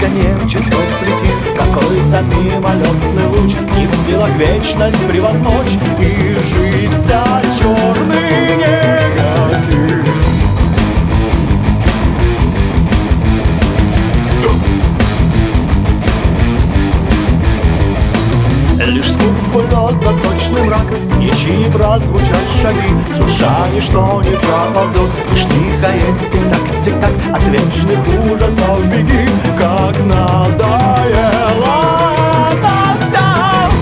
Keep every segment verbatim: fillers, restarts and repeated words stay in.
тиканьем часов прийти какой-то мимолетный луч, и в силах вечность превозмочь, и жизнь а черный негатив. Лишь скупой точный мрак, ничьи прозвучат шаги, жужжание, что не проползет, лишь тихое тик-так, тик-так, от вечных ужасов беги, как надоело это все.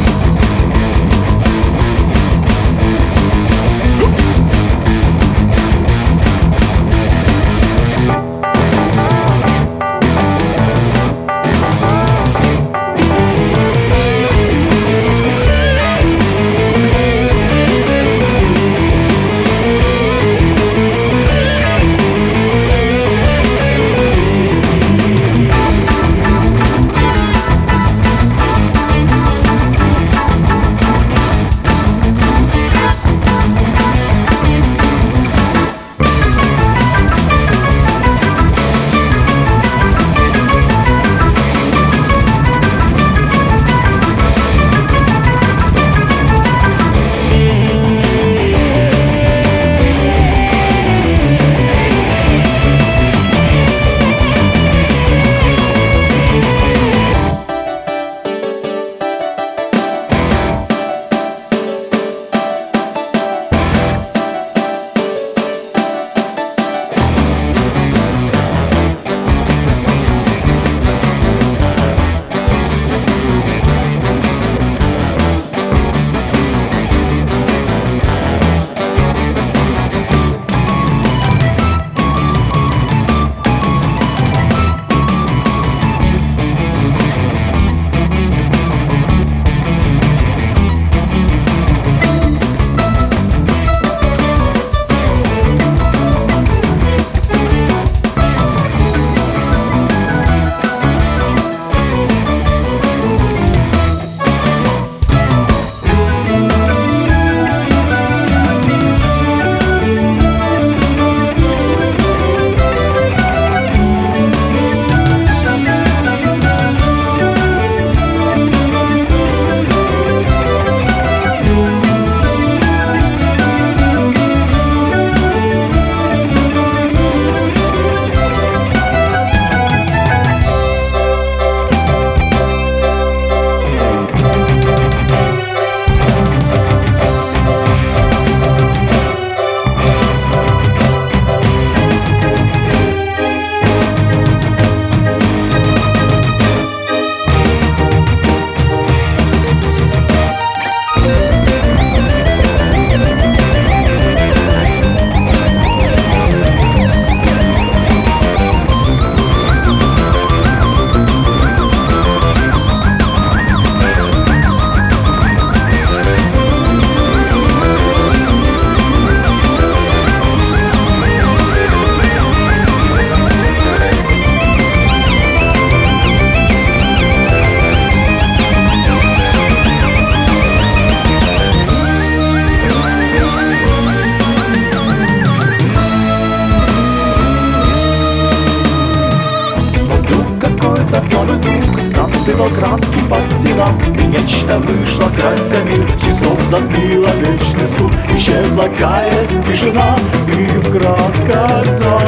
Насыпал краски по стенам, и нечто вышло, крася мир. Часов затмила вечный стук, исчезла каясь тишина, и в красках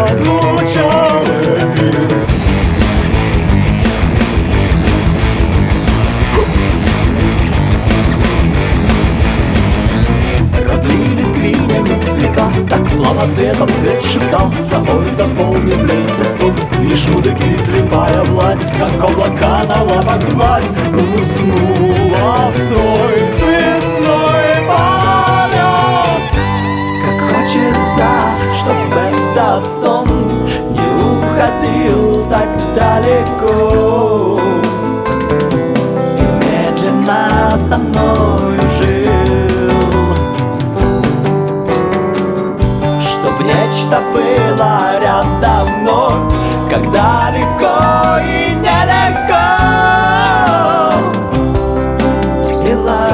зазвучал эфир. Разлились клинями цвета, так плавно цветом цвет шептал, собой заполнив ленту стук. Лишь музыки слепая власть, как облака на лапах слазь, уснула в свой цветной полет. Как хочется, чтоб этот сон не уходил так далеко, и медленно со мною жил, чтоб нечто было рядом вновь, когда легко и нелегко, и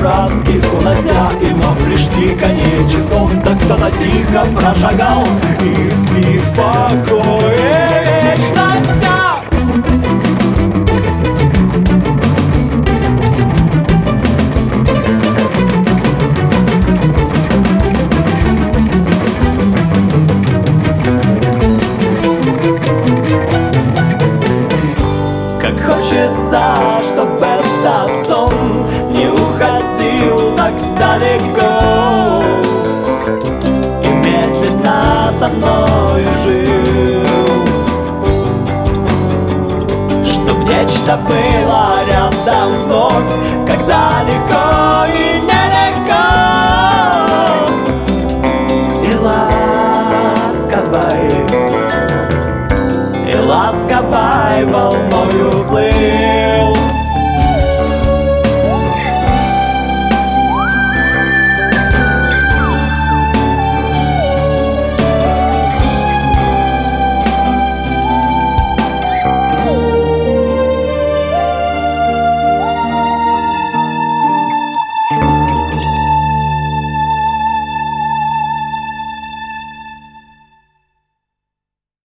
краски унося, и вновь лишь тиканье часов. Так кто-то тихо прошагал и спит в покое вечности. Как хочется, чтоб этот сон не уходил так далеко и медленно со мною жил, чтоб нечто было рядом вновь, когда легко